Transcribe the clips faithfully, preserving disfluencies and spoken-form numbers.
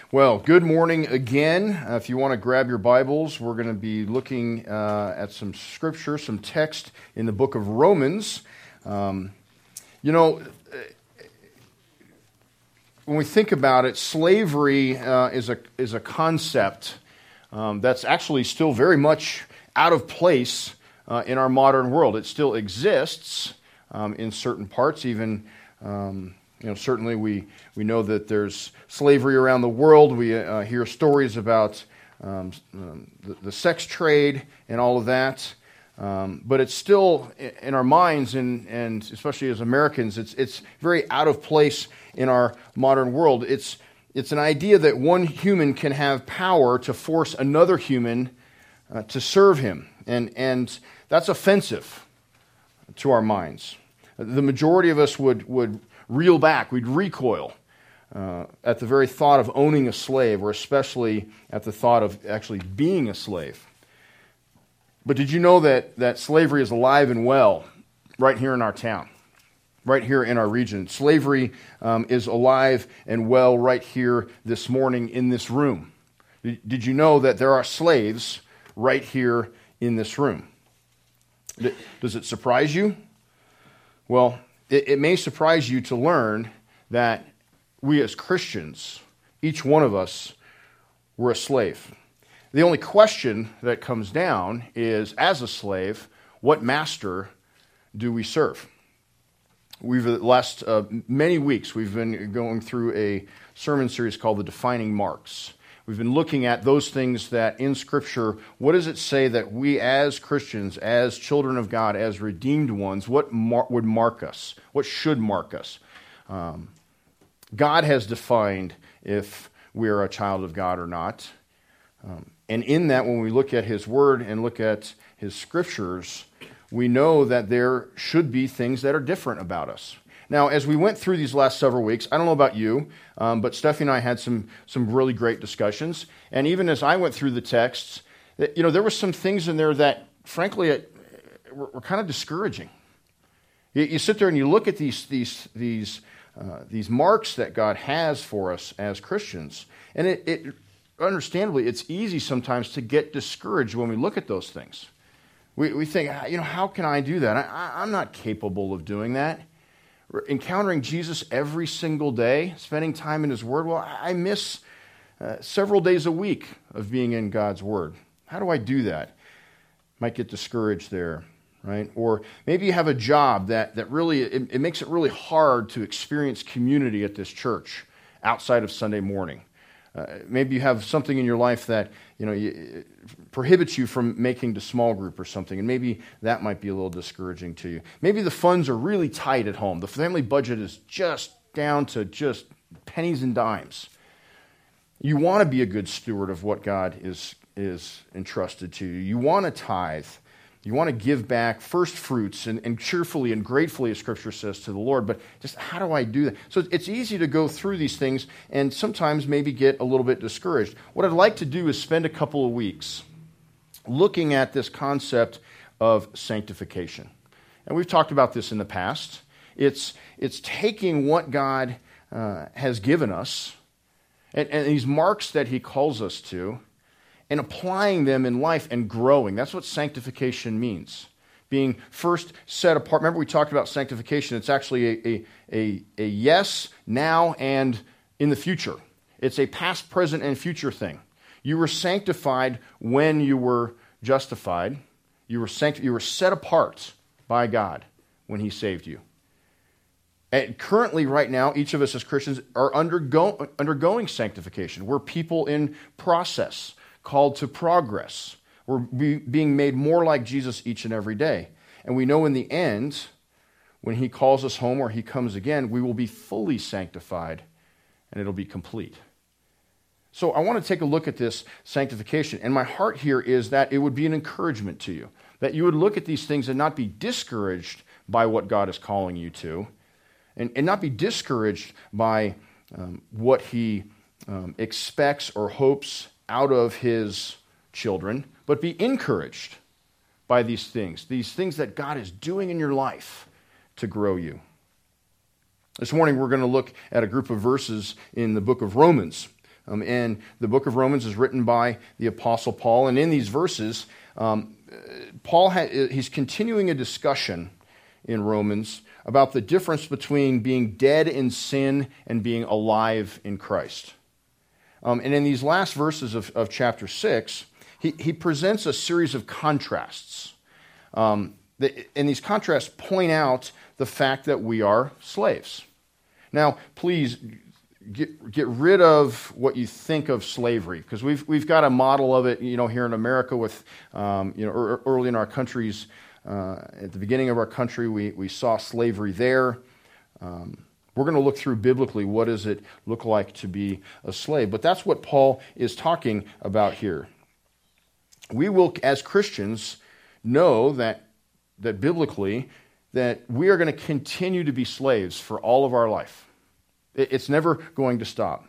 Well, good morning again. Uh, if you want to grab your Bibles, we're going to be looking uh, at some scripture, some text in the book of Romans. Um, you know, when we think about it, slavery uh, is a is a concept um, that's actually still very much out of place uh, in our modern world. It still exists um, in certain parts, even. Um, You know, certainly we, we know that there's slavery around the world. We uh, hear stories about um, um, the, the sex trade and all of that. Um, but it's still in our minds, and, and especially as Americans, it's it's very out of place in our modern world. It's it's an idea that one human can have power to force another human uh, to serve him, and and that's offensive to our minds. The majority of us would would. reel back, we'd recoil uh, at the very thought of owning a slave, or especially at the thought of actually being a slave. But did you know that, that slavery is alive and well right here in our town, right here in our region? Slavery um, is alive and well right here this morning in this room. Did, did you know that there are slaves right here in this room? Does it surprise you? Well, It, it may surprise you to learn that we as Christians, each one of us, were a slave. The only question that comes down is, as a slave, what master do we serve? We've, the last uh, many weeks, we've been going through a sermon series called The Defining Marks. We've been looking at those things that in Scripture, what does it say that we as Christians, as children of God, as redeemed ones, what mar- would mark us? What should mark us? Um, God has defined if we are a child of God or not. Um, and in that, when we look at His Word and look at His Scriptures, we know that there should be things that are different about us. Now, as we went through these last several weeks, I don't know about you, um, but Steffi and I had some some really great discussions. And even as I went through the texts, that, you know, there were some things in there that, frankly, it, were, were kind of discouraging. You, you sit there and you look at these these these uh, these marks that God has for us as Christians, and it, it understandably, it's easy sometimes to get discouraged when we look at those things. We we think, you know, how can I do that? I, I'm not capable of doing that. Encountering Jesus every single day, spending time in His Word, well, I miss uh, several days a week of being in God's Word. How do I do that? Might get discouraged there, right? Or maybe you have a job that, that really, it, it makes it really hard to experience community at this church outside of Sunday morning. Uh, maybe you have something in your life that, you know, you, prohibits you from making to small group or something, and maybe that might be a little discouraging to you. Maybe the funds are really tight at home. The family budget is just down to just pennies and dimes. You want to be a good steward of what God is, is entrusted to you. You want to tithe. You want to give back first fruits and, and cheerfully and gratefully, as Scripture says, to the Lord. But just how do I do that? So it's easy to go through these things and sometimes maybe get a little bit discouraged. What I'd like to do is spend a couple of weeks looking at this concept of sanctification. And we've talked about this in the past. It's, it's taking what God uh, has given us and, and these marks that He calls us to, and applying them in life and growing. That's what sanctification means. Being first set apart. Remember we talked about sanctification. It's actually a, a, a, a yes, now, and in the future. It's a past, present, and future thing. You were sanctified when you were justified. You were sanct- you were set apart by God when He saved you. And currently, right now, each of us as Christians are undergo- undergoing sanctification. We're people in process, called to progress. We're be, being made more like Jesus each and every day. And we know in the end, when He calls us home or He comes again, we will be fully sanctified and it'll be complete. So I want to take a look at this sanctification. And my heart here is that it would be an encouragement to you, that you would look at these things and not be discouraged by what God is calling you to, and, and not be discouraged by um, what He um, expects or hopes out of His children, but be encouraged by these things, these things that God is doing in your life to grow you. This morning we're going to look at a group of verses in the book of Romans. Um, and the book of Romans is written by the Apostle Paul. And in these verses, um, Paul ha- he's continuing a discussion in Romans about the difference between being dead in sin and being alive in Christ. Um, and in these last verses of, of chapter six, he, he presents a series of contrasts. Um, the, and these contrasts point out the fact that we are slaves. Now, please get, get rid of what you think of slavery, because we've we've got a model of it, you know, here in America with, um, you know, er, early in our country's, uh, at the beginning of our country, we, we saw slavery there. Um, we're going to look through biblically what does it look like to be a slave. But that's what Paul is talking about here. We will, as Christians, know that that biblically, that we are going to continue to be slaves for all of our life. It's never going to stop.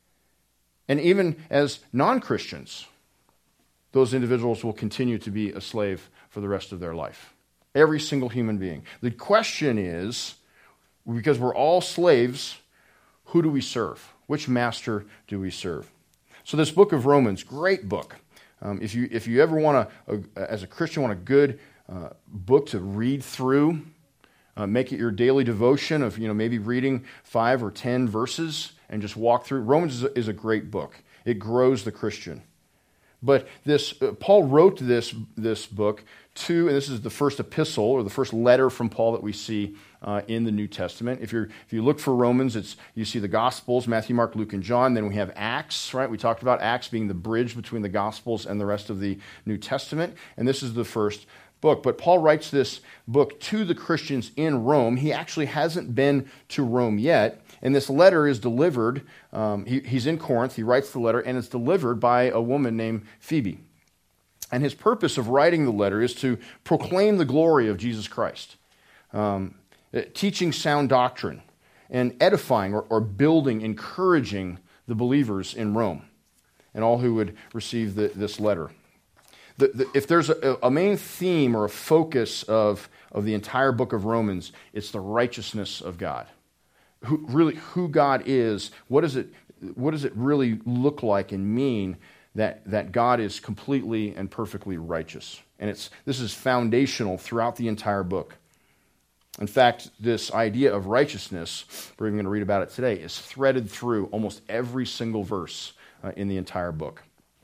And even as non-Christians, those individuals will continue to be a slave for the rest of their life. Every single human being. The question is, because we're all slaves, who do we serve? Which master do we serve? So this book of Romans, great book. Um, if you if you ever want to, as a Christian, want a good uh, book to read through, uh, make it your daily devotion of, you know, maybe reading five or ten verses and just walk through. Romans is a, is a great book. It grows the Christian. But this uh, Paul wrote this this book to, and this is the first epistle or the first letter from Paul that we see uh, in the New Testament. If you if you look for Romans, it's you see the Gospels, Matthew, Mark, Luke, and John. Then we have Acts, right? We talked about Acts being the bridge between the Gospels and the rest of the New Testament, and this is the first book. But Paul writes this book to the Christians in Rome. He actually hasn't been to Rome yet. And this letter is delivered, um, he, he's in Corinth, he writes the letter, and it's delivered by a woman named Phoebe. And his purpose of writing the letter is to proclaim the glory of Jesus Christ, um, teaching sound doctrine, and edifying or, or building, encouraging the believers in Rome, and all who would receive the, this letter. The, the, if there's a, a main theme or a focus of, of the entire book of Romans, it's the righteousness of God. Who, really who God is, what does it what does it really look like and mean that, that God is completely and perfectly righteous? And it's this is foundational throughout the entire book. In fact, this idea of righteousness, we're even going to read about it today, is threaded through almost every single verse uh, in the entire book.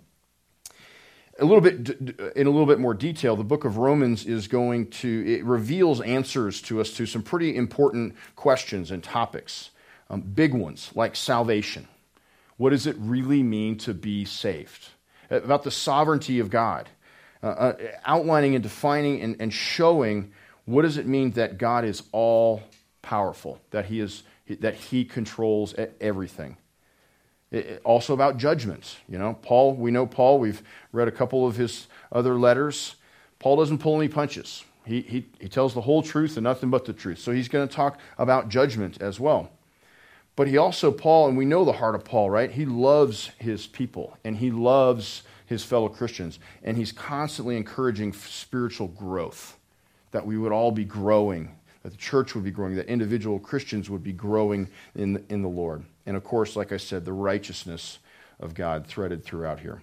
A little bit, in a little bit more detail, the book of Romans is going to, it reveals answers to us to some pretty important questions and topics. Um, big ones, like salvation. What does it really mean to be saved? About the sovereignty of God. Uh, uh, outlining and defining and, and showing what does it mean that God is all powerful, that he is, that he controls everything. It, also about judgment. You know, Paul, we know Paul, we've read a couple of his other letters. Paul doesn't pull any punches. He, he, he tells the whole truth and nothing but the truth. So he's going to talk about judgment as well. But he also, Paul, and we know the heart of Paul, right? He loves his people and he loves his fellow Christians. And he's constantly encouraging spiritual growth, that we would all be growing, that the church would be growing, that individual Christians would be growing in, in the Lord. And of course, like I said, the righteousness of God threaded throughout here.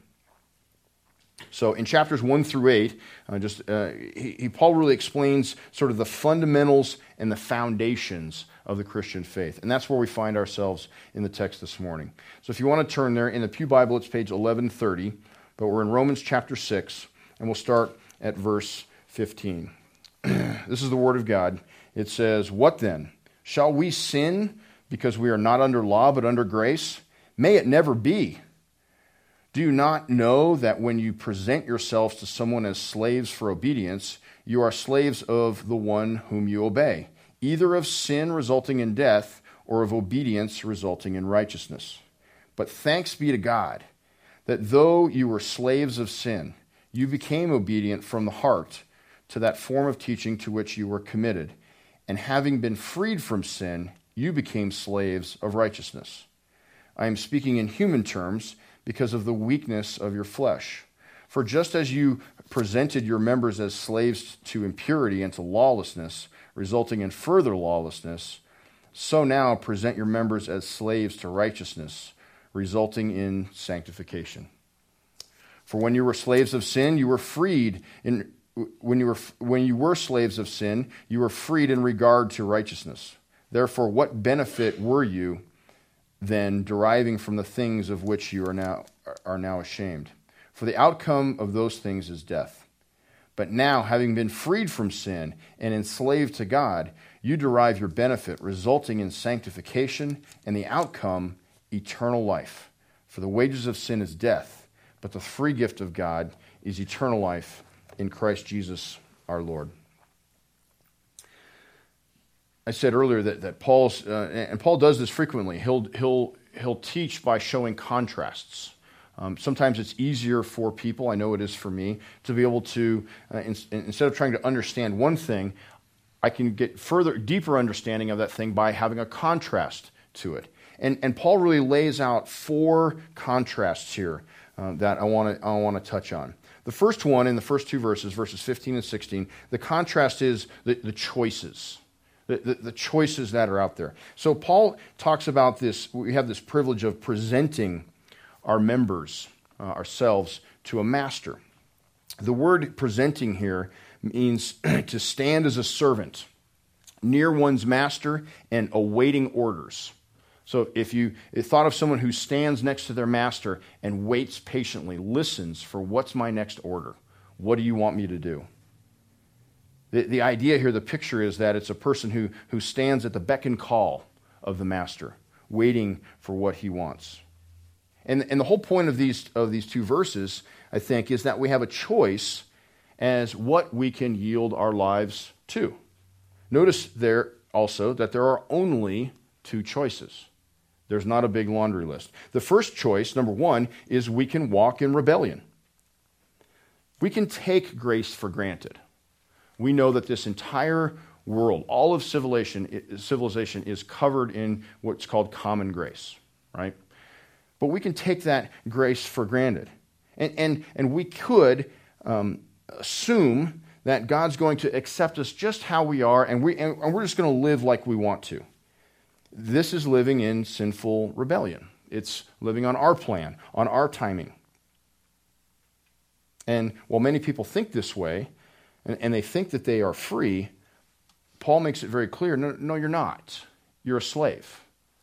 So in chapters one through eight, uh, just uh, he, he, Paul really explains sort of the fundamentals and the foundations of the Christian faith. And that's where we find ourselves in the text this morning. So if you want to turn there, in the Pew Bible, it's page eleven thirty, but we're in Romans chapter six, and we'll start at verse fifteen. This is the word of God. It says, "What then? Shall we sin because we are not under law but under grace? May it never be. Do you not know that when you present yourselves to someone as slaves for obedience, you are slaves of the one whom you obey, either of sin resulting in death or of obedience resulting in righteousness? But thanks be to God that though you were slaves of sin, you became obedient from the heart to that form of teaching to which you were committed, and having been freed from sin, you became slaves of righteousness. I am speaking in human terms because of the weakness of your flesh. For just as you presented your members as slaves to impurity and to lawlessness, resulting in further lawlessness, so now present your members as slaves to righteousness, resulting in sanctification. For when you were slaves of sin, you were freed in when you were when you were slaves of sin, you were freed in regard to righteousness. Therefore, what benefit were you then deriving from the things of which you are now are now ashamed? For the outcome of those things is death. But now, having been freed from sin and enslaved to God, you derive your benefit, resulting in sanctification, and the outcome, eternal life. For the wages of sin is death, but the free gift of God is eternal life in Christ Jesus our Lord. I said earlier that, that Paul's, uh, and Paul does this frequently, he'll, he'll, he'll teach by showing contrasts. Um, sometimes it's easier for people, I know it is for me, to be able to, uh, in, instead of trying to understand one thing, I can get further, deeper understanding of that thing by having a contrast to it. And, and Paul really lays out four contrasts here uh, that I want to I want to touch on. The first one, in the first two verses, verses fifteen and sixteen, the contrast is the, the choices. The, the, the choices that are out there. So Paul talks about this, we have this privilege of presenting our members, uh, ourselves, to a master. The word presenting here means to stand as a servant near one's master and awaiting orders. So if you thought of someone who stands next to their master and waits patiently, listens for what's my next order? What do you want me to do? The, the idea here, the picture is that it's a person who, who stands at the beck and call of the master, waiting for what he wants. And, and the whole point of these, of these two verses, I think, is that we have a choice as what we can yield our lives to. Notice there also that there are only two choices. There's not a big laundry list. The first choice, number one, is we can walk in rebellion. We can take grace for granted. We know that this entire world, all of civilization, civilization is covered in what's called common grace, right? But we can take that grace for granted. And, and, and we could um, assume that God's going to accept us just how we are, and, we, and we're just going to live like we want to. This is living in sinful rebellion. It's living on our plan, on our timing. And while many people think this way, and, and they think that they are free, Paul makes it very clear, no, no, you're not. You're a slave.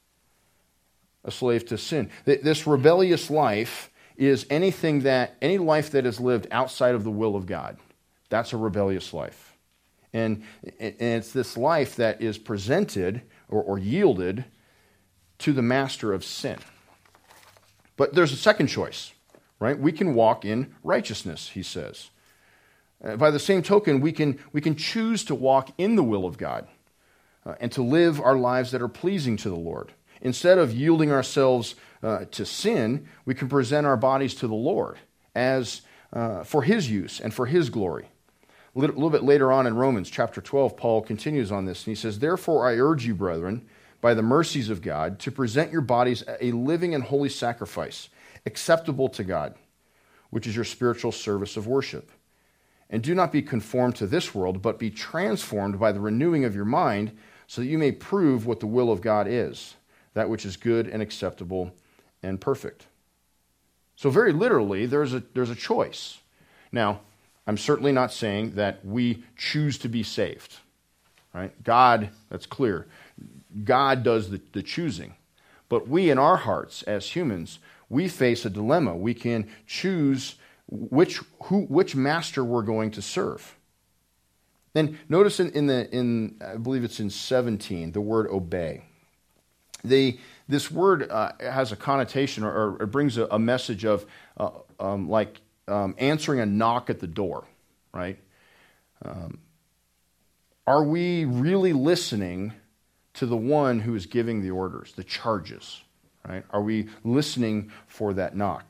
A slave to sin. This rebellious life is anything that, any life that is lived outside of the will of God. That's a rebellious life. And, and it's this life that is presented or, or yielded to the master of sin. But there's a second choice, right? We can walk in righteousness, he says. Uh, by the same token, we can, we can choose to walk in the will of God uh, and to live our lives that are pleasing to the Lord. Instead of yielding ourselves uh, to sin, we can present our bodies to the Lord as uh, for His use and for His glory. A little, little bit later on in Romans chapter twelve, Paul continues on this, and he says, "Therefore I urge you, brethren, by the mercies of God, to present your bodies a living and holy sacrifice, acceptable to God, which is your spiritual service of worship. And do not be conformed to this world, but be transformed by the renewing of your mind, so that you may prove what the will of God is, that which is good and acceptable and perfect." So very literally, there's a, there's a choice. Now, I'm certainly not saying that we choose to be saved, right? God, that's clear. God does the, the choosing. But we in our hearts as humans, we face a dilemma. We can choose which who which master we're going to serve. Then notice in, in the in I believe it's in seventeen, the word obey. The, this word uh, has a connotation or, or it brings a, a message of uh, um, like um, answering a knock at the door, right? Um, are we really listening to the one who is giving the orders, the charges, right? Are we listening for that knock?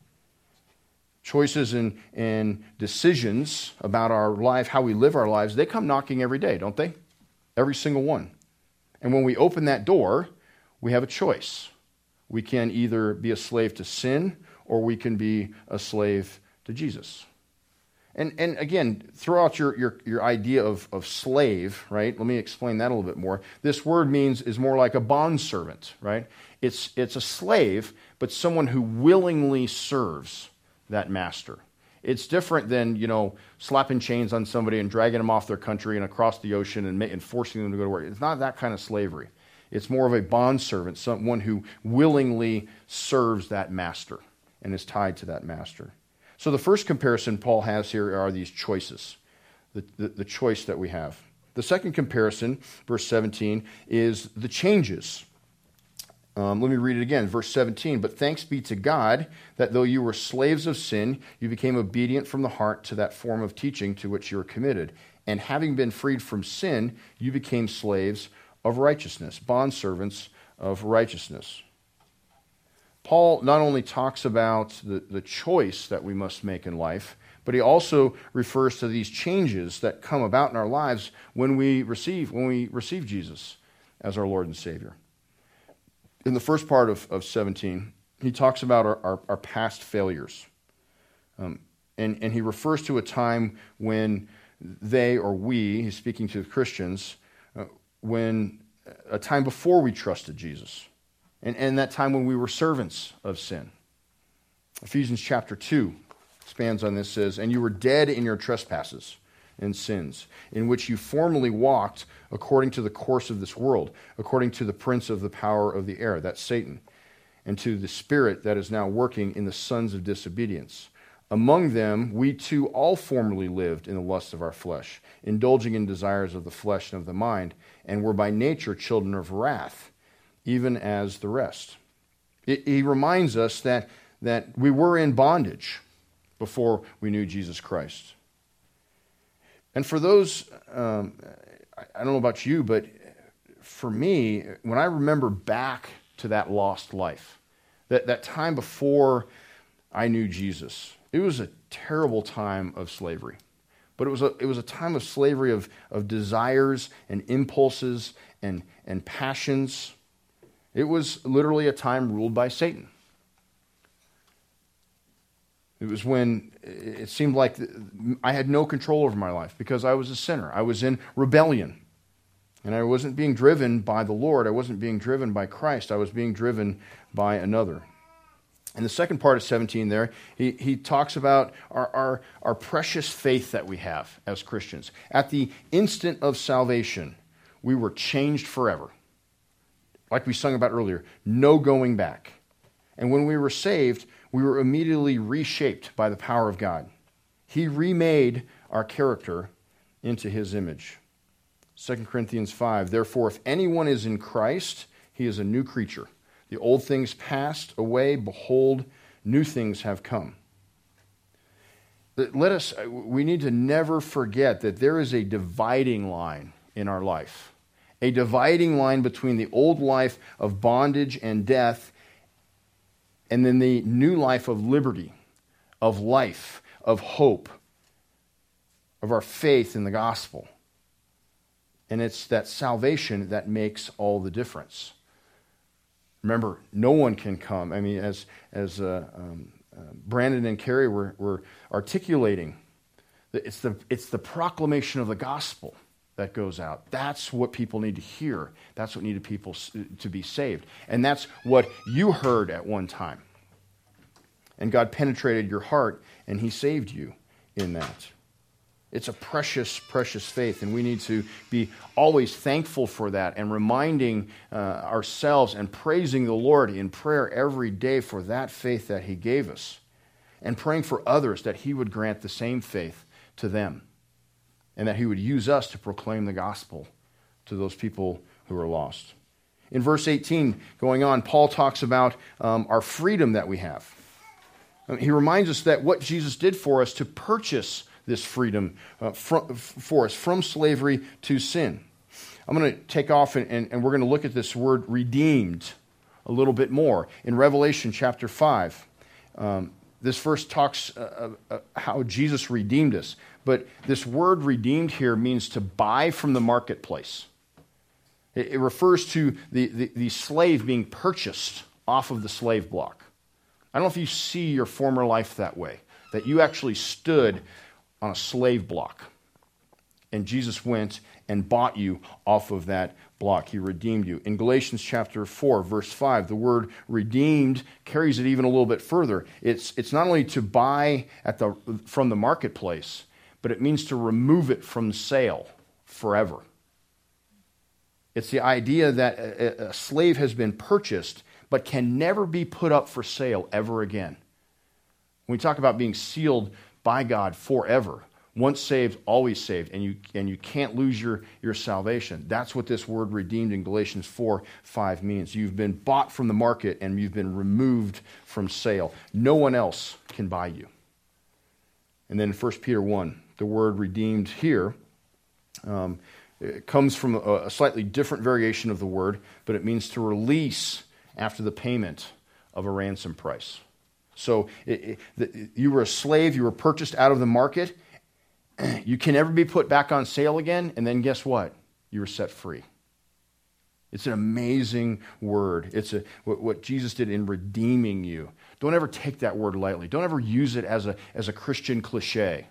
Choices and, and decisions about our life, how we live our lives, they come knocking every day, don't they? Every single one. And when we open that door, we have a choice. We can either be a slave to sin or we can be a slave to Jesus. And and again, throw out your, your, your idea of, of slave, right? Let me explain that a little bit more. This word means is more like a bondservant, right? It's it's a slave, but someone who willingly serves that master. It's different than, you know, slapping chains on somebody and dragging them off their country and across the ocean and, ma- and forcing them to go to work. It's not that kind of slavery. It's more of a bondservant, someone who willingly serves that master and is tied to that master. So the first comparison Paul has here are these choices, the, the, the choice that we have. The second comparison, verse seventeen, is the changes. Um, let me read it again, verse seventeen. But thanks be to God that though you were slaves of sin, you became obedient from the heart to that form of teaching to which you were committed. And having been freed from sin, you became slaves of righteousness, bondservants of righteousness. Paul not only talks about the, the choice that we must make in life, but he also refers to these changes that come about in our lives when we receive when we receive Jesus as our Lord and Savior. In the first part of, of seventeen, he talks about our, our, our past failures. Um, and, and he refers to a time when they, or we, he's speaking to the Christians, uh, when a time before we trusted Jesus. And, and that time when we were servants of sin. Ephesians chapter two expands on this, says, and you were dead in your trespasses and sins, in which you formerly walked according to the course of this world, according to the prince of the power of the air, that's Satan, and to the spirit that is now working in the sons of disobedience. Among them, we too all formerly lived in the lusts of our flesh, indulging in desires of the flesh and of the mind, and were by nature children of wrath, even as the rest. It, he reminds us that, that we were in bondage before we knew Jesus Christ. And for those, um, I don't know about you, but for me, when I remember back to that lost life, that, that time before I knew Jesus, it was a terrible time of slavery. But it was a, it was a time of slavery of, of desires and impulses and, and passions. It was literally a time ruled by Satan. It was when it seemed like I had no control over my life because I was a sinner. I was in rebellion. And I wasn't being driven by the Lord. I wasn't being driven by Christ. I was being driven by another. In the second part of seventeen there, he, he talks about our, our, our precious faith that we have as Christians. At the instant of salvation, we were changed forever. Like we sung about earlier, no going back. And when we were saved, we were immediately reshaped by the power of God. He remade our character into his image. Second Corinthians five, therefore, if anyone is in Christ, he is a new creature. The old things passed away, behold, new things have come. Let us, we need to never forget that there is a dividing line in our life. A dividing line between the old life of bondage and death and then the new life of liberty, of life, of hope, of our faith in the gospel. And it's that salvation that makes all the difference. Remember, no one can come. I mean, as as uh, um, uh, Brandon and Carrie were, were articulating, it's the it's the proclamation of the gospel that goes out. That's what people need to hear. That's what needed people to be saved. And that's what you heard at one time. And God penetrated your heart, and he saved you in that. It's a precious, precious faith, and we need to be always thankful for that and reminding uh, ourselves and praising the Lord in prayer every day for that faith that he gave us, and praying for others that he would grant the same faith to them, and that he would use us to proclaim the gospel to those people who are lost. In verse eighteen, going on, Paul talks about um, our freedom that we have. He reminds us that what Jesus did for us to purchase this freedom uh, from, for us from slavery to sin. I'm going to take off and, and, and we're going to look at this word redeemed a little bit more. In Revelation chapter five, um, this verse talks uh, uh, how Jesus redeemed us. But this word redeemed here means to buy from the marketplace. It, it refers to the, the, the slave being purchased off of the slave block. I don't know if you see your former life that way, that you actually stood on a slave block. And Jesus went and bought you off of that block. He redeemed you. In Galatians chapter four, verse five, the word redeemed carries it even a little bit further. It's, it's not only to buy at the, from the marketplace, but it means to remove it from sale forever. It's the idea that a, a slave has been purchased, but can never be put up for sale ever again. When we talk about being sealed by God forever, once saved, always saved, and you and you can't lose your, your salvation. That's what this word redeemed in Galatians four five means. You've been bought from the market and you've been removed from sale. No one else can buy you. And then in First Peter one, the word redeemed here um, it comes from a, a slightly different variation of the word, but it means to release after the payment of a ransom price. So it, it, the, you were a slave, you were purchased out of the market. You can never be put back on sale again, and then guess what? You were set free. It's an amazing word. It's a, what, what Jesus did in redeeming you. Don't ever take that word lightly. Don't ever use it as a, as a Christian cliche.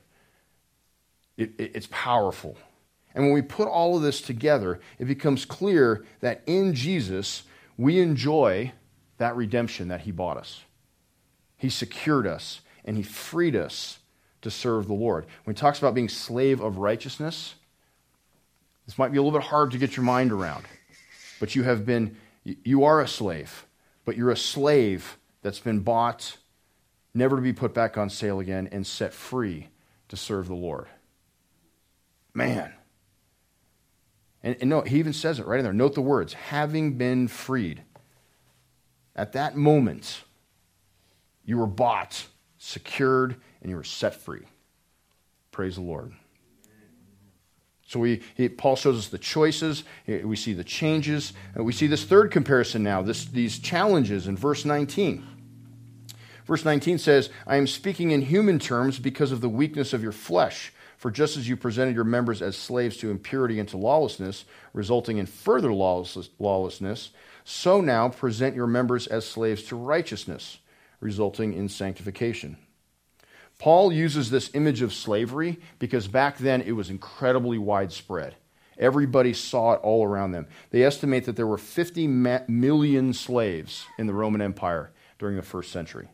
It, it, it's powerful. And when we put all of this together, it becomes clear that in Jesus, we enjoy that redemption that he bought us. He secured us, and he freed us to serve the Lord. When he talks about being slave of righteousness, this might be a little bit hard to get your mind around, but you have been, you are a slave, but you're a slave that's been bought, never to be put back on sale again, and set free to serve the Lord. Man. And, and no, he even says it right in there. Note the words, having been freed. At that moment, you were bought, secured, and you were set free. Praise the Lord. So we, he, Paul shows us the choices. We see the changes. And we see this third comparison now, this, these challenges in verse nineteen. Verse nineteen says, I am speaking in human terms because of the weakness of your flesh. For just as you presented your members as slaves to impurity and to lawlessness, resulting in further lawless, lawlessness, so now present your members as slaves to righteousness, resulting in sanctification. Paul uses this image of slavery because back then it was incredibly widespread. Everybody saw it all around them. They estimate that there were fifty million slaves in the Roman Empire during the first century.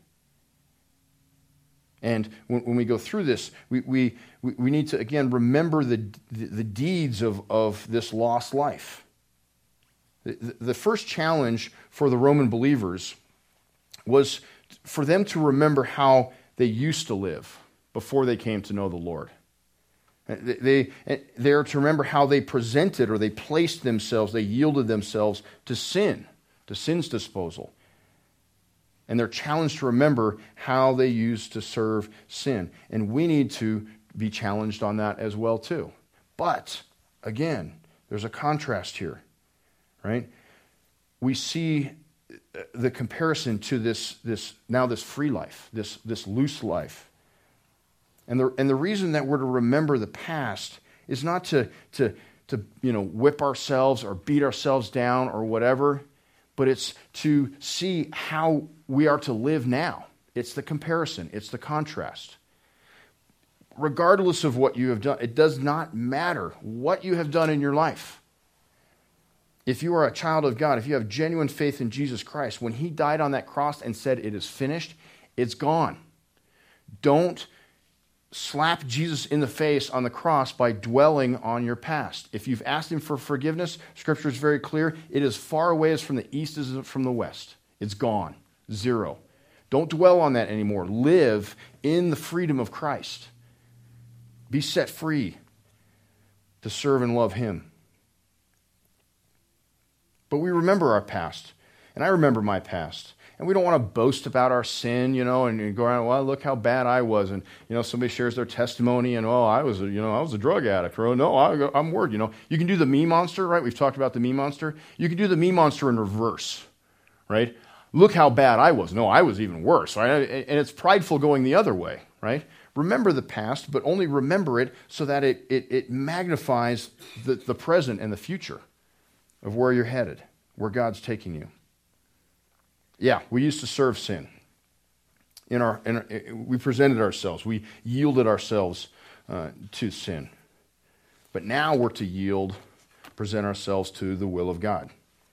And when, when we go through this, we, we, we need to, again, remember the, the, the deeds of, of this lost life. The, the first challenge for the Roman believers was for them to remember how they used to live before they came to know the Lord. They, they, they are to remember how they presented or they placed themselves, they yielded themselves to sin, to sin's disposal. And they're challenged to remember how they used to serve sin. And we need to be challenged on that as well too. But, again, there's a contrast here, right? We see the comparison to this, this now this free life, this, this loose life. And the, and the reason that we're to remember the past is not to, to, to you know, whip ourselves or beat ourselves down or whatever, but it's to see how we are to live now. It's the comparison. It's the contrast. Regardless of what you have done, it does not matter what you have done in your life. If you are a child of God, if you have genuine faith in Jesus Christ, when he died on that cross and said it is finished, it's gone. Don't slap Jesus in the face on the cross by dwelling on your past. If you've asked him for forgiveness, Scripture is very clear. It is far away as from the east as from the west. It's gone. Zero. Don't dwell on that anymore. Live in the freedom of Christ. Be set free to serve and love him. But we remember our past. And I remember my past. And we don't want to boast about our sin, you know, and, and go around, well, look how bad I was. And, you know, somebody shares their testimony and, oh, I was, a, you know, I was a drug addict. Or, oh, no, I, I'm worried, you know. You can do the me monster, right? We've talked about the me monster. You can do the me monster in reverse, right? Look how bad I was. No, I was even worse, right? And it's prideful going the other way, right? Remember the past, but only remember it so that it, it, it magnifies the, the present and the future of where you're headed, where God's taking you. Yeah, we used to serve sin. In our, in our, we presented ourselves. We yielded ourselves uh, to sin. But now we're to yield, present ourselves to the will of God.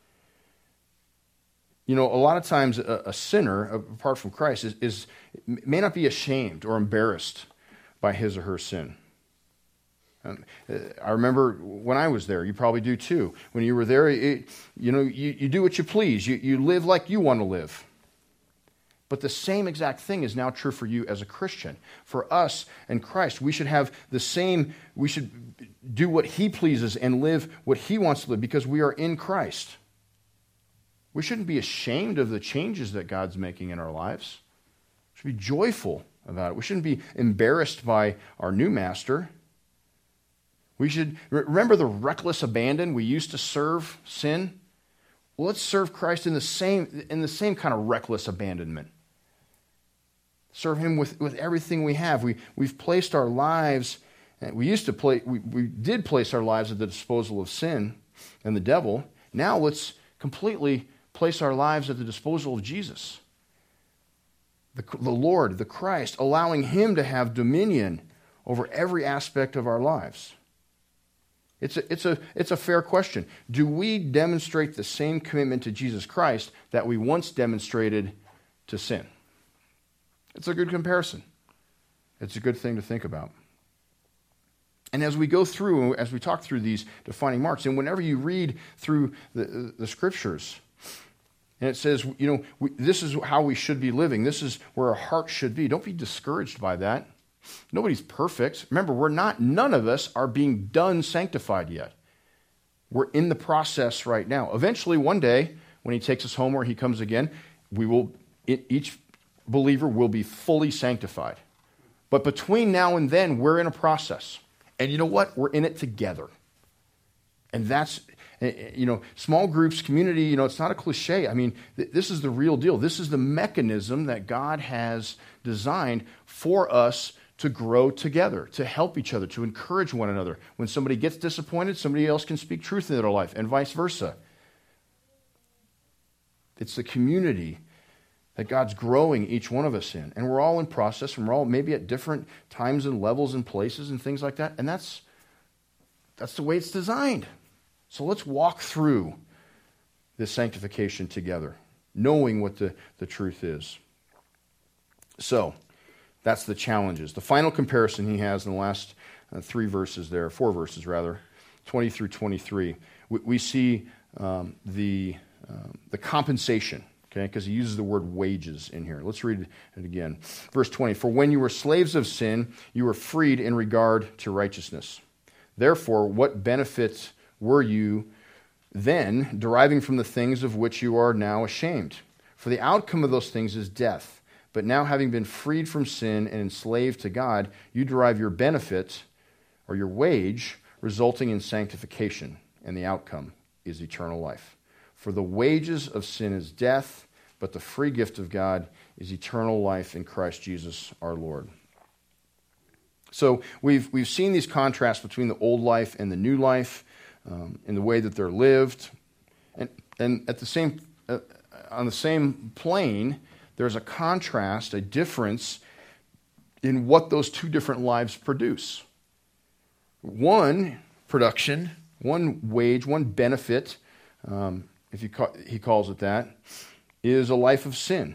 You know, a lot of times a, a sinner, apart from Christ, is, is may not be ashamed or embarrassed by his or her sin. Um, I remember when I was there, you probably do too. When you were there, it, you know, you, you do what you please. You, you live like you want to live. But the same exact thing is now true for you as a Christian. For us and Christ, we should have the same, we should do what he pleases and live what he wants to live because we are in Christ. We shouldn't be ashamed of the changes that God's making in our lives. We should be joyful about it. We shouldn't be embarrassed by our new master. We should remember the reckless abandon we used to serve sin. Well, let's serve Christ in the same in the same kind of reckless abandonment. Serve him with, with everything we have. We we've placed our lives. We used to play. We, we did place our lives at the disposal of sin and the devil. Now let's completely place our lives at the disposal of Jesus, the, the Lord, the Christ, allowing him to have dominion over every aspect of our lives. It's a, it's a, it's a fair question. Do we demonstrate the same commitment to Jesus Christ that we once demonstrated to sin? It's a good comparison. It's a good thing to think about. And as we go through, as we talk through these defining marks, and whenever you read through the, the scriptures, and it says, you know, we, this is how we should be living. This is where our heart should be. Don't be discouraged by that. Nobody's perfect. Remember, we're not, none of us are being done sanctified yet. We're in the process right now. Eventually, one day, when he takes us home or he comes again, we will, each believer will be fully sanctified. But between now and then, we're in a process. And you know what? We're in it together. And that's, you know, small groups, community, you know, it's not a cliche. I mean, th- this is the real deal. This is the mechanism that God has designed for us to grow together, to help each other, to encourage one another. When somebody gets disappointed, somebody else can speak truth into their life, and vice versa. It's the community that God's growing each one of us in. And we're all in process, and we're all maybe at different times and levels and places and things like that. And that's that's the way it's designed. So let's walk through this sanctification together, knowing what the, the truth is. So, that's the challenges. The final comparison he has in the last uh, three verses there, four verses rather, twenty through twenty-three, we, we see um, the, um, the compensation, okay, because he uses the word wages in here. Let's read it again. Verse twenty, for when you were slaves of sin, you were freed in regard to righteousness. Therefore, what benefits were you then deriving from the things of which you are now ashamed? For the outcome of those things is death. But now, having been freed from sin and enslaved to God, you derive your benefit or your wage, resulting in sanctification, and the outcome is eternal life. For the wages of sin is death, but the free gift of God is eternal life in Christ Jesus our Lord. So we've we've seen these contrasts between the old life and the new life, um, in the way that they're lived, and and at the same uh, on the same plane, there's a contrast, a difference in what those two different lives produce. One production, one wage, one benefit, um, if you ca- he calls it that, is a life of sin.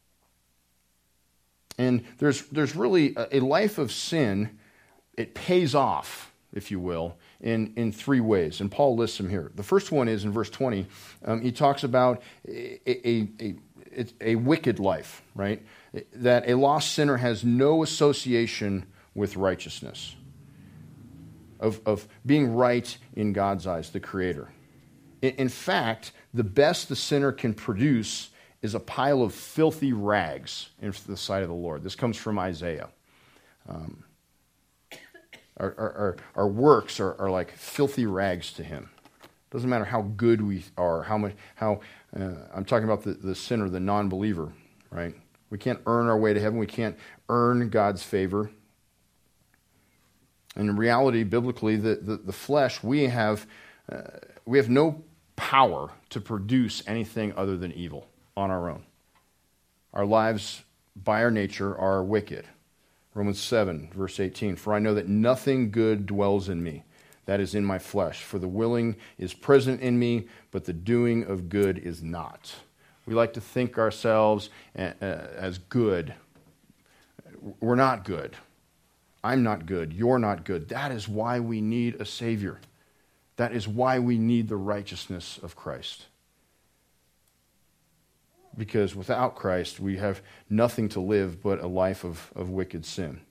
And there's there's really a, a life of sin. It pays off, if you will, in, in three ways. And Paul lists them here. The first one is in verse twenty. Um, he talks about a, a, a It's a wicked life, right? That a lost sinner has no association with righteousness, of, of being right in God's eyes, the Creator. In, in fact, the best the sinner can produce is a pile of filthy rags in the sight of the Lord. This comes from Isaiah. Um, our, our, our, our works are, are like filthy rags to him. Doesn't matter how good we are, how much, how uh, I'm talking about the, the sinner, the non-believer, right? We can't earn our way to heaven. We can't earn God's favor. And in reality, biblically, the, the, the flesh, we have uh, we have no power to produce anything other than evil on our own. Our lives, by our nature, are wicked. Romans seven, verse eighteen, for I know that nothing good dwells in me, that is in my flesh. For the willing is present in me, but the doing of good is not. We like to think ourselves as good. We're not good. I'm not good. You're not good. That is why we need a Savior. That is why we need the righteousness of Christ. Because without Christ, we have nothing to live but a life of, of wicked sin.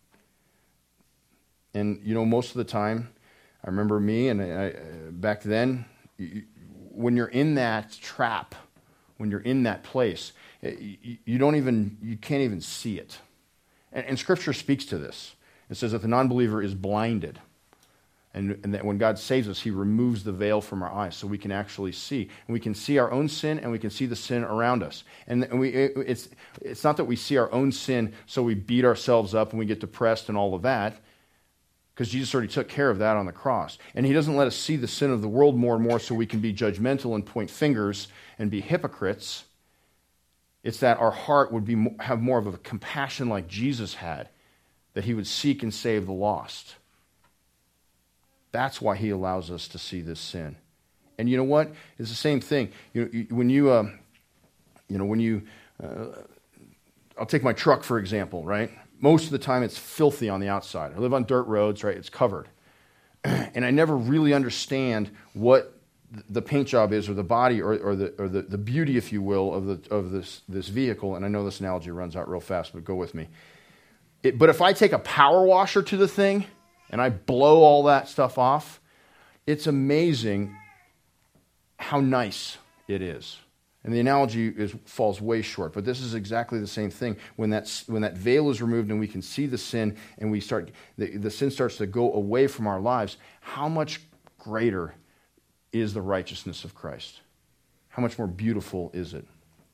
And, you know, most of the time, I remember me, and I, back then, you, when you're in that trap, when you're in that place, you, you don't even, you can't even see it. And, and Scripture speaks to this. It says that the non-believer is blinded. And, and that when God saves us, He removes the veil from our eyes so we can actually see. And we can see our own sin, and we can see the sin around us. And, and we, it, it's, it's not that we see our own sin so we beat ourselves up and we get depressed and all of that, because Jesus already took care of that on the cross. And He doesn't let us see the sin of the world more and more so we can be judgmental and point fingers and be hypocrites. It's that our heart would be have more of a compassion like Jesus had, that He would seek and save the lost. That's why He allows us to see this sin. And you know what? It's the same thing. You know, when you, uh, you know, when you, uh, I'll take my truck for example, right? Most of the time it's filthy on the outside. I live on dirt roads, right? It's covered. And I never really understand what the paint job is, or the body, or, or the or the, the beauty, if you will, of the of this this vehicle. And I know this analogy runs out real fast, but go with me. It, but if I take a power washer to the thing and I blow all that stuff off, it's amazing how nice it is. And the analogy is, falls way short, but this is exactly the same thing. When that, when that veil is removed and we can see the sin, and we start the, the sin starts to go away from our lives, how much greater is the righteousness of Christ? How much more beautiful is it?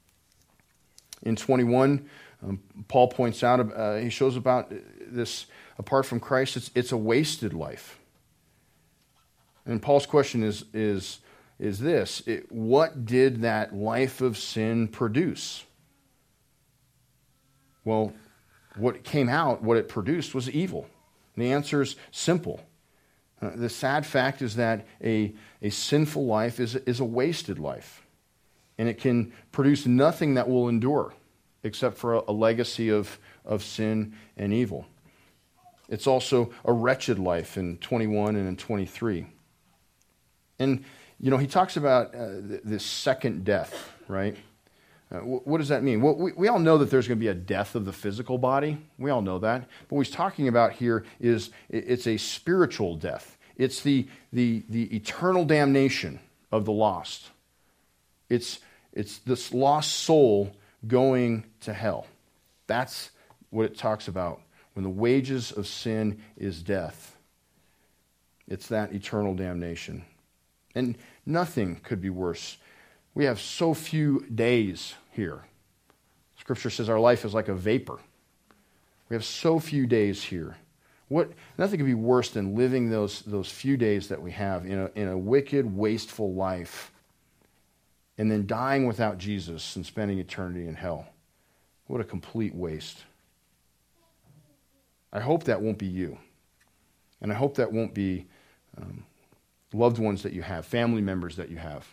In twenty-one, um, Paul points out, uh, he shows about this, apart from Christ, it's, it's a wasted life. And Paul's question is, is, is this: it, what did that life of sin produce? Well, what came out, what it produced was evil. And the answer is simple. Uh, the sad fact is that a, a sinful life is, is a wasted life. And it can produce nothing that will endure except for a, a legacy of, of sin and evil. It's also a wretched life in twenty-one and in twenty-three. And, you know, he talks about uh, th- this second death, right? Uh, wh- what does that mean? Well, we, we all know that there's going to be a death of the physical body. We all know that. But what he's talking about here is it, it's a spiritual death. It's the, the, the eternal damnation of the lost. It's, it's this lost soul going to hell. That's what it talks about when the wages of sin is death. It's that eternal damnation. And nothing could be worse. We have so few days here. Scripture says our life is like a vapor. We have so few days here. What, nothing could be worse than living those, those few days that we have in a, in a wicked, wasteful life, and then dying without Jesus and spending eternity in hell. What a complete waste. I hope that won't be you. And I hope that won't be um, loved ones that you have, family members that you have.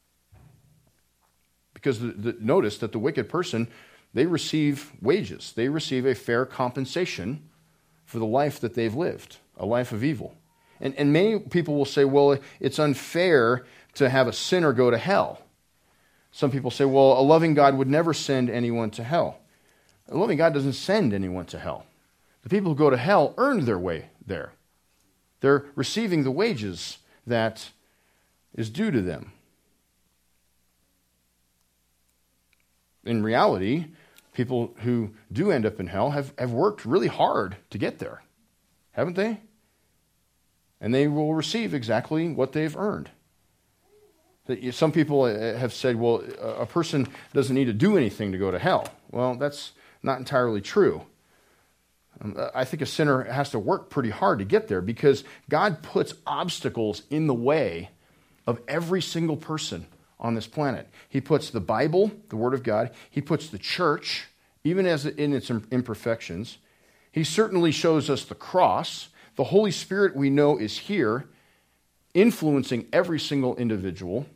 Because the, the, notice that the wicked person, they receive wages. They receive a fair compensation for the life that they've lived, a life of evil. And, and many people will say, well, it's unfair to have a sinner go to hell. Some people say, well, a loving God would never send anyone to hell. A loving God doesn't send anyone to hell. The people who go to hell earned their way there. They're receiving the wages that is due to them. In reality, people who do end up in hell have, have worked really hard to get there, haven't they? And they will receive exactly what they've earned. Some people have said, well, a person doesn't need to do anything to go to hell. Well, that's not entirely true. I think a sinner has to work pretty hard to get there because God puts obstacles in the way of every single person on this planet. He puts the Bible, the Word of God. He puts the church, even as in its imperfections. He certainly shows us the cross. The Holy Spirit, we know, is here, influencing every single individual.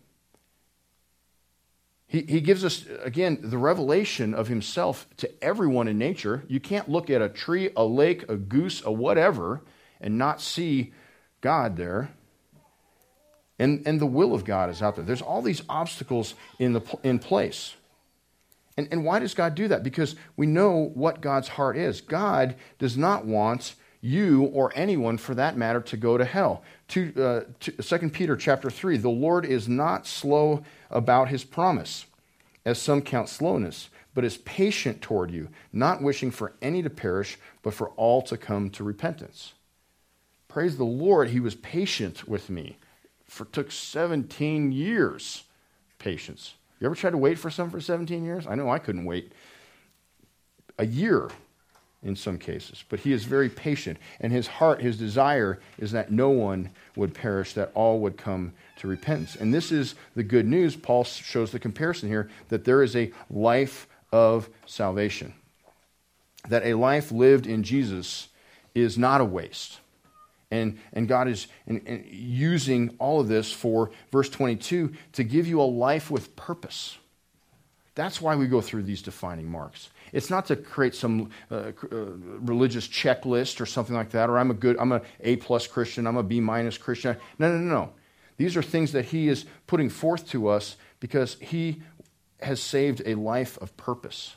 He, he gives us, again, the revelation of himself to everyone in nature. You can't look at a tree, a lake, a goose, a whatever, and not see God there. And, and the will of God is out there. There's all these obstacles in, the, in place. And, and why does God do that? Because we know what God's heart is. God does not want you or anyone, for that matter, to go to hell. To, uh, to, Second Peter chapter three, the Lord is not slow about his promise, as some count slowness, but is patient toward you, not wishing for any to perish, but for all to come to repentance. Praise the Lord, he was patient with me. For took seventeen years patience. You ever tried to wait for something for seventeen years? I know I couldn't wait a year in some cases, but he is very patient, and his heart, his desire is that no one would perish, that all would come to repentance. And this is the good news. Paul shows the comparison here, that there is a life of salvation, that a life lived in Jesus is not a waste. And, and God is and, and using all of this for, verse twenty-two, to give you a life with purpose. That's why we go through these defining marks. It's not to create some uh, uh, religious checklist or something like that, or I'm a good, I'm a A-plus Christian, I'm a B-minus Christian. No, no, no, no. These are things that he is putting forth to us because he has saved a life of purpose.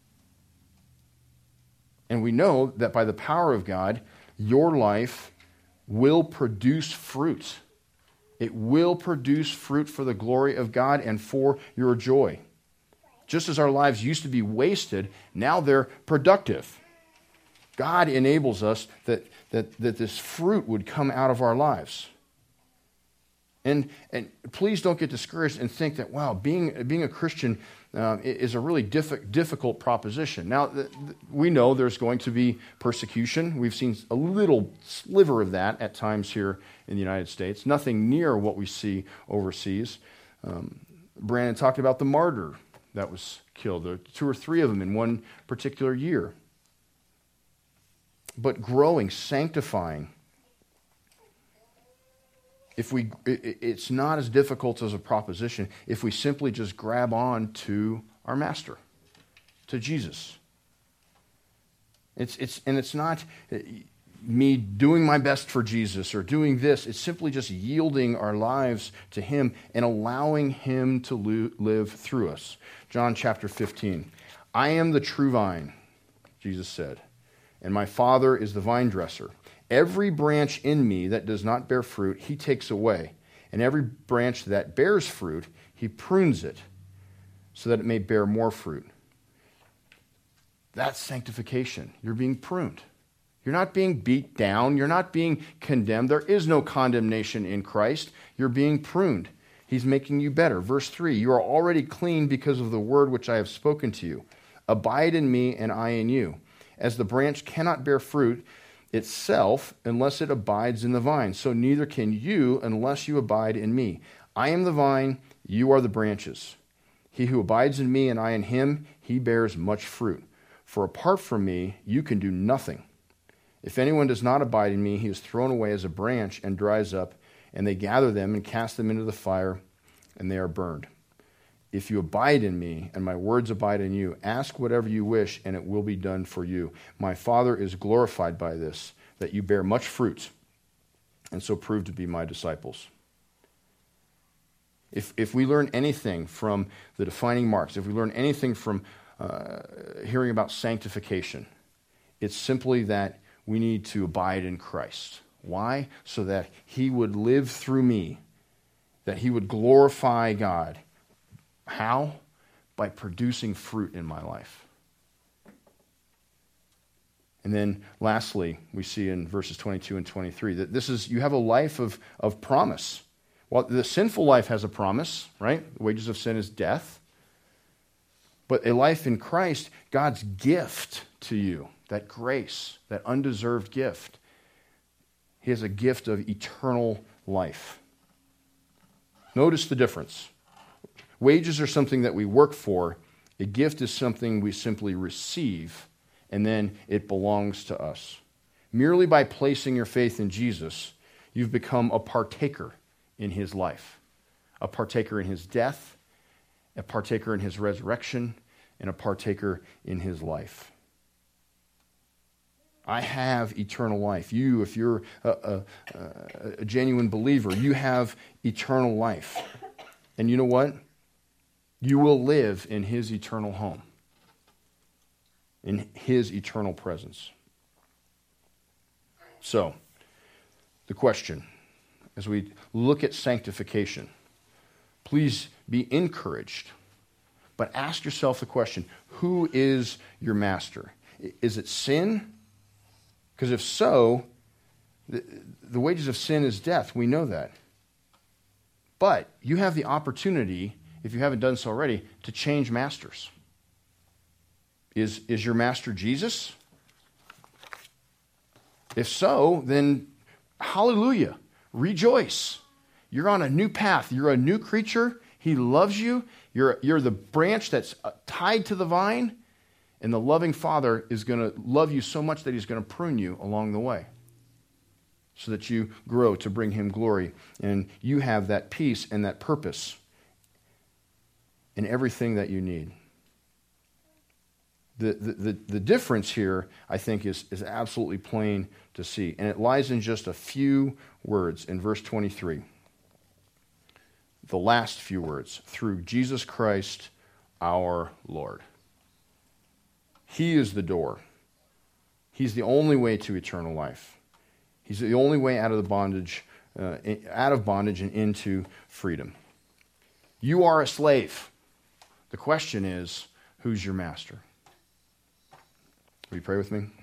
And we know that by the power of God, your life will produce fruit. It will produce fruit for the glory of God and for your joy. Just as our lives used to be wasted, now they're productive. God enables us that, that, that this fruit would come out of our lives. And, and please don't get discouraged and think that, wow, being, being a Christian uh, is a really diff- difficult proposition. Now, th- th- we know there's going to be persecution. We've seen a little sliver of that at times here in the United States. Nothing near what we see overseas. Um, Brandon talked about the martyr that was killed. There were two or three of them in one particular year. But growing, sanctifying, if we, it, it's not as difficult as a proposition if we simply just grab on to our master, to Jesus. It's, it's, and it's not me doing my best for Jesus or doing this. It's simply just yielding our lives to him and allowing him to lo- live through us. John chapter fifteen. I am the true vine, Jesus said, and my Father is the vine dresser. Every branch in me that does not bear fruit, he takes away. And every branch that bears fruit, he prunes it so that it may bear more fruit. That's sanctification. You're being pruned. You're not being beat down. You're not being condemned. There is no condemnation in Christ. You're being pruned. He's making you better. Verse three, you are already clean because of the word which I have spoken to you. Abide in me and I in you. As the branch cannot bear fruit itself unless it abides in the vine, so neither can you unless you abide in me. I am the vine, you are the branches. He who abides in me and I in him, he bears much fruit. For apart from me, you can do nothing. If anyone does not abide in me, he is thrown away as a branch and dries up, and they gather them and cast them into the fire, and they are burned. If you abide in me, and my words abide in you, ask whatever you wish, and it will be done for you. My Father is glorified by this, that you bear much fruit, and so prove to be my disciples. If, if we learn anything from the defining marks, if we learn anything from uh, hearing about sanctification, it's simply that we need to abide in Christ. Why? So that he would live through me, that he would glorify God. How? By producing fruit in my life. And then lastly, we see in verses twenty-two and twenty-three that this is, you have a life of, of promise. Well, the sinful life has a promise, right? The wages of sin is death. But a life in Christ, God's gift to you, that grace, that undeserved gift, he has a gift of eternal life. Notice the difference. Wages are something that we work for. A gift is something we simply receive and then it belongs to us. Merely by placing your faith in Jesus, you've become a partaker in his life, a partaker in his death, a partaker in his resurrection, and a partaker in his life. I have eternal life. You, if you're a, a, a genuine believer, you have eternal life. And you know what? You will live in his eternal home, in his eternal presence. So, the question, as we look at sanctification, please be encouraged, but ask yourself the question, who is your master? Is it sin? Because if so, the, the wages of sin is death. We know that. But you have the opportunity, if you haven't done so already, to change masters. Is, is your master Jesus? If so, then hallelujah, rejoice. You're on a new path. You're a new creature. He loves you. You're, you're the branch that's tied to the vine, and the loving Father is going to love you so much that he's going to prune you along the way so that you grow to bring him glory, and you have that peace and that purpose in everything that you need. The, the, the, the difference here, I think, is, is absolutely plain to see. And it lies in just a few words in verse twenty-three. The last few words, through Jesus Christ our Lord. He is the door. He's the only way to eternal life. He's the only way out of the bondage, uh, out of bondage and into freedom. You are a slave. The question is, who's your master? Will you pray with me?